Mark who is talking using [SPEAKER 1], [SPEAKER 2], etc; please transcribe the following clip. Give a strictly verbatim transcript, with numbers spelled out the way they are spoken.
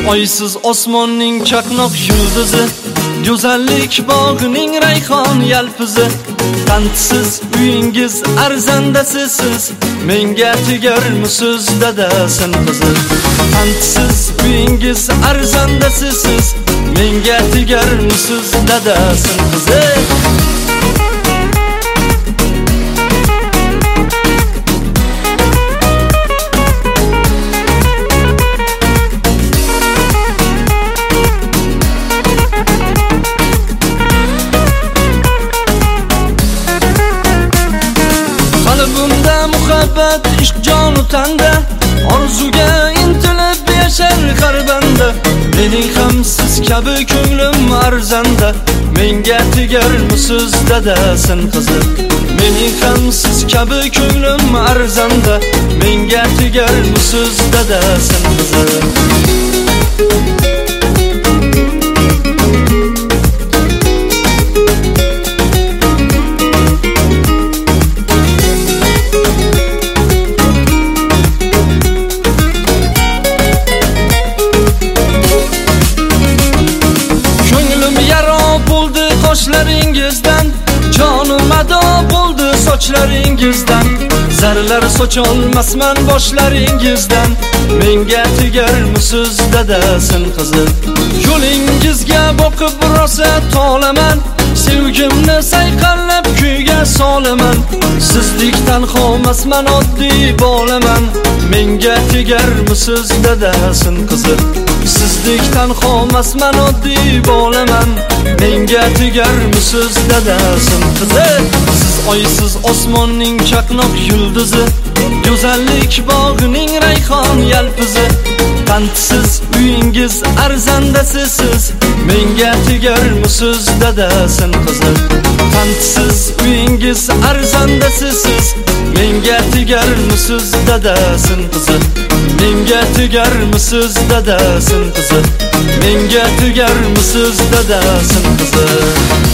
[SPEAKER 1] oysiz osmonning chaqnoq yulduzi, go'zallik bog'ining rayhon yalpizi. Qandsiz uyingiz arzandasiz siz, menga tegarmisiz dadasin qizi. Qandsiz uyingiz arzandasiz siz, menga tegarmisiz dadasin qizi. Qalbimda muhabbat ishq jonu tanda, orzuga intilib yashar har banda. Mening ham siz kabi ko'nglim arzanda, menga tegarmisiz dadasin qizi. Mening ham siz kabi ko'nglim arzanda, menga tegarmisiz dadasin qizi. Qoshlaringizdan jonim ado bo'ldi sochlaringizdan. Zarlar socholmasman boshlaringizdan, menga tegarmisiz dadasin qizi. Yo'lingizga boqib rosa tolaman, sevgimni sayqallab kuyga solaman. Sizdek tanhomasman oddiy bolaman, menga tegarmisiz dadasin qizi. Sizdek tanhomasman oddiy bolaman, menga tegarmisiz dadasin qizi. Siz oysiz osmonning chaqnoq yulduzi, go'zallik bog'ining rayhon yalpizi. Qandsiz uyingiz arzandasiz siz, menga tegarmisiz dadasin qizi. Qandsiz uyingiz arzandasiz siz, menga tegarmisiz dadasin qizi. Menga tegarmisiz dadasin qizi. Menga tegarmisiz dadasin qizi.